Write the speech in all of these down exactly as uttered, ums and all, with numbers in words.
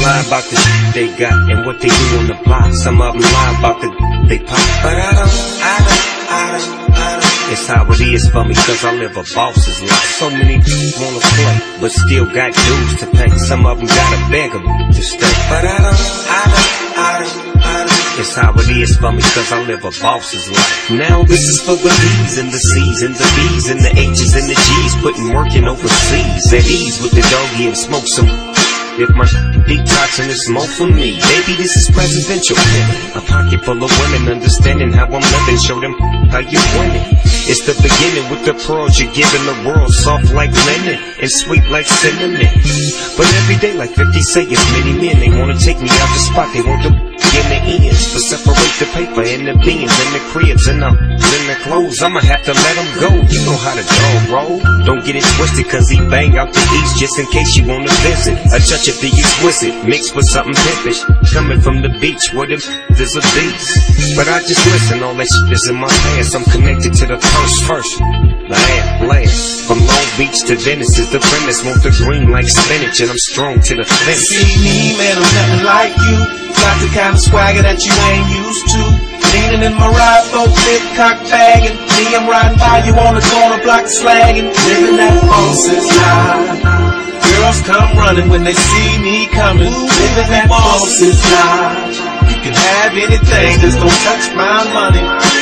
lie about the shit they got and what they do on the block. Some of them lie about the they pop. But I don't, I don't, I don't, I don't. It's how it is for me, cause I live a boss's life. So many people wanna play, but still got dues to pay. Some of them gotta beg them to stay. But I don't, I don't, I don't, I don't. It's how it is for me, cause I live a boss's life. Now this is for the B's and the C's and the B's and the H's and the G's, putting work in overseas. At ease with the doggy and smoke some. If my detoxing is more for me, baby, this is presidential. A pocket full of women understanding how I'm living. Show them how you winning. It's the beginning with the pearls you're giving the world. Soft like linen and sweet like cinnamon. But every day, like fifty say, it's many men. They wanna take me out the spot. They want the in the ends. But separate the paper and the beans and the cribs and the, and the clothes. I'ma have to let them go. You know how the dog roll. Don't get it twisted, cause he bang out the east just in case you wanna visit. A touch of the exquisite mixed with something pimpish. Coming from the beach where the there's a beast. But I just listen, all that shit is in my past. I'm connected to the first first. Last, last. From Long Beach to Venice is the premise. Want the green like spinach and I'm strong to the finish. See me, man, I'm nothing like you. Got the kind of swagger that you ain't used to. Leaning in my ride, folk big cock bagging. Me, I'm riding by you on the corner block slagging. Living that boss's life. Girls come running when they see me coming. Living that boss's life. You can have anything, just don't touch my money.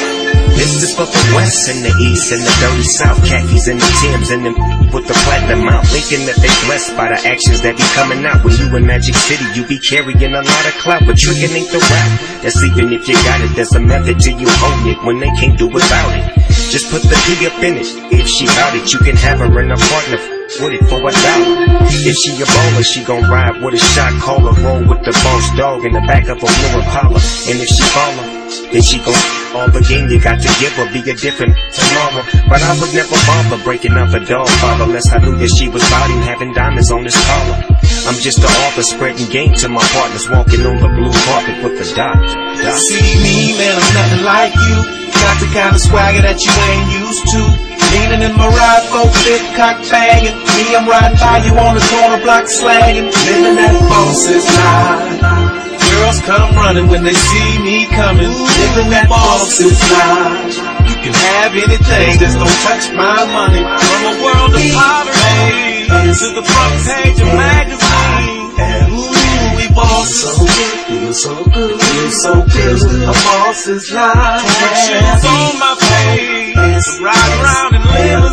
This is for the west and the east and the dirty south. Khakis and the Timbs and them with the platinum out. Thinking that they blessed by the actions that be coming out. When you in Magic City, you be carrying a lot of clout. But tricking ain't the rap. That's even if you got it. There's a method to you holding it when they can't do without it. Just put the P up in it. If she bout it, you can have her in a partner with it for a dollar. If she a baller, she gon' ride with a shot caller. Roll with the boss dog in the back of a blue Impala. And if she follow, then she gon' all again. You got to give her, be a different tomorrow. But I would never bother breaking up a dog father unless I knew that she was body having diamonds on his collar. I'm just the author spreading game to my partners, walking on the blue carpet with the doctor. doctor. See me, man, I'm nothing like you. Got the kind of swagger that you ain't used to. Leaning in my ride, folk big cock bagging. Me, I'm riding by you on the corner block slagging. Living that boss's life. Girls come running when they see me coming. Living that boss's life. You can have anything, just don't touch my money. From a world of poverty to the front page of magazine. Ooh, we boss so good, feel so good, feel so good. A boss's life. Put shoes on my face, ride around in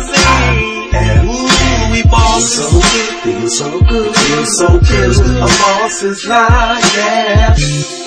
limousine. Ooh, we boss so good, feel so good, feel so good. A boss's life, yeah.